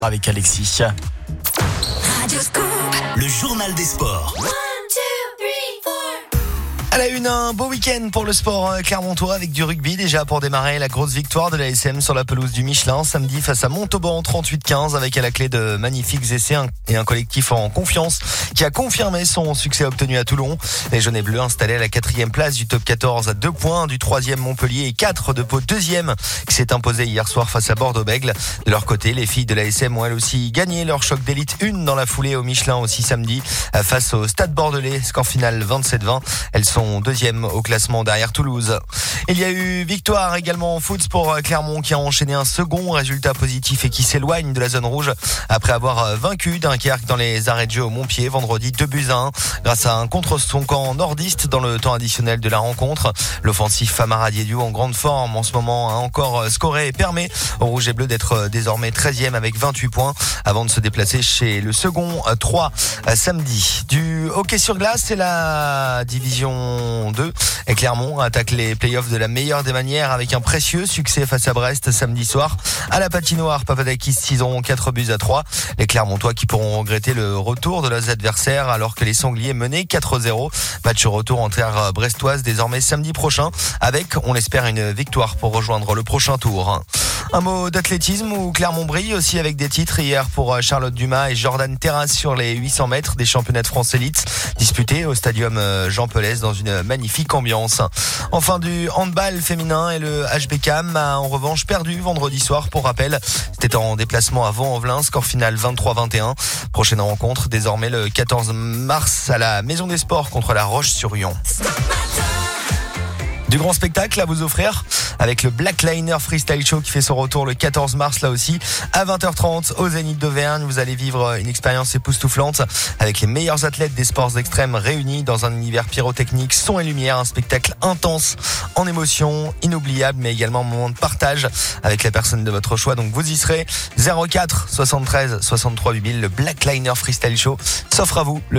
avec Alexis. Le journal des sports. À la une, un beau week-end pour le sport clermontois avec du rugby déjà pour démarrer. La grosse victoire de l'ASM sur la pelouse du Michelin samedi face à Montauban 38-15 avec à la clé de magnifiques essais et un collectif en confiance qui a confirmé son succès obtenu à Toulon. Les jaunes et bleus installés à la 4e place du top 14 à 2 points du 3e Montpellier et 4 de Pau 2e qui s'est imposé hier soir face à Bordeaux-Bègles. De leur côté, les filles de l'ASM ont elles aussi gagné leur choc d'élite 1 dans la foulée au Michelin aussi samedi face au Stade Bordelais. Score final 27-20. Elles sont deuxième au classement derrière Toulouse. Il y a eu victoire également en foot pour Clermont qui a enchaîné un second résultat positif et qui s'éloigne de la zone rouge après avoir vaincu Dunkerque dans les arrêts de jeu au Montpied vendredi 2-1 grâce à un contre son camp nordiste dans le temps additionnel de la rencontre. L'offensif Famara Diédiou en grande forme en ce moment a encore scoré et permet au Rouge et Bleu d'être désormais 13e avec 28 points avant de se déplacer chez le second 3 samedi. Du hockey sur glace, c'est la division 2 et Clermont attaque les playoffs de la meilleure des manières avec un précieux succès face à Brest samedi soir à la patinoire Papadakis 4-3. Les Clermontois qui pourront regretter le retour de leurs adversaires alors que les Sangliers menaient 4-0. Match retour en terre brestoise désormais samedi prochain avec, on l'espère, une victoire pour rejoindre le prochain tour. Un mot d'athlétisme où Clermont brille aussi avec des titres hier pour Charlotte Dumas et Jordan Terrasse sur les 800 mètres des championnats de France Élite disputés au stadium Jean Pelès dans une magnifique ambiance. Enfin du handball féminin et le HBCAM a en revanche perdu vendredi soir. Pour rappel, c'était en déplacement à Vaux-en-Velin, score final 23-21. Prochaine rencontre désormais le 14 mars à la Maison des Sports contre la Roche-sur-Yon. Du grand spectacle à vous offrir avec le Black Liner Freestyle Show qui fait son retour le 14 mars là aussi à 20h30 au Zénith d'Auvergne. Vous allez vivre une expérience époustouflante avec les meilleurs athlètes des sports extrêmes réunis dans un univers pyrotechnique, son et lumière, un spectacle intense en émotion, inoubliable mais également un moment de partage avec la personne de votre choix. Donc vous y serez. 04 73 63 8000, le Black Liner Freestyle Show s'offre à vous.